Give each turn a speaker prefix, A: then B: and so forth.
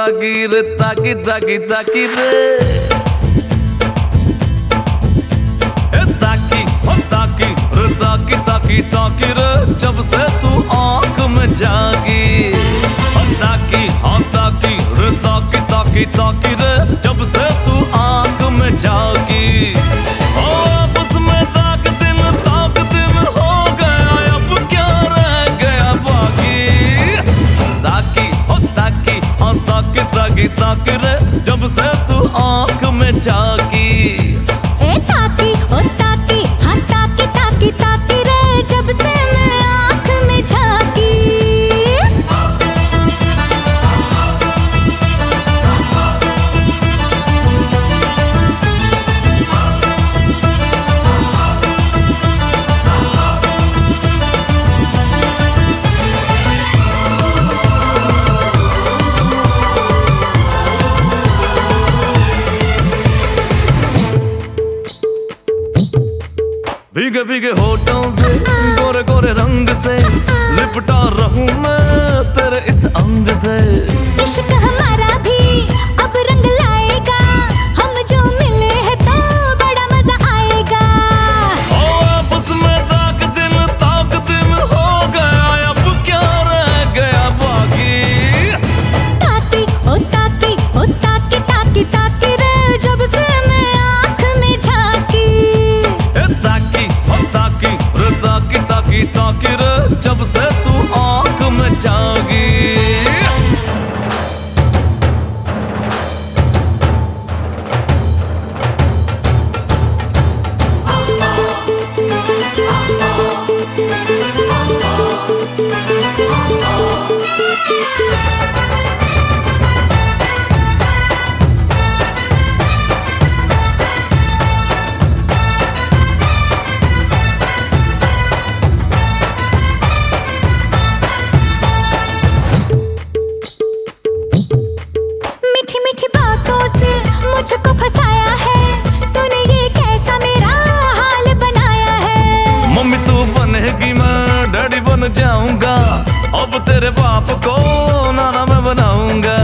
A: ताकी रे ताकी ताकी ताकी रे ताकी हो ताकी रे ताकी ताकी ताकी रे जब से तू आंख में जागी ताकी हाँ ताकी रे ताकी ताकी ताकी रे जब से तू आंख में जागी ताकी रे जब से तू आंख में जागी
B: ए ताकी ओ ताकी हाँ ताकी ताकी ताकी रे जब से मैं आंख में झांकी
A: भीगे भीगे होठों से गोरे गोरे रंग से लिपटा रहूं मैं तेरे इस अंग से
B: इश्क हमारा भी अब रंग लाएगा हम जो मिले हैं तो बड़ा मजा आएगा
A: आपस में ताक दिन हो गया अब क्या रह गया बाकी
B: ताकी ओ ताकी ओ ताकी ताकी ताकी रे जब से मैं आंख में झांकी
A: ताकी ताकी रे जब से तू आंख में जागी
B: मुझको फंसाया है तूने ये कैसा मेरा हाल बनाया है
A: मम्मी तू बनेगी मैं डैडी बन जाऊंगा अब तेरे बाप को नाना मैं बनाऊंगा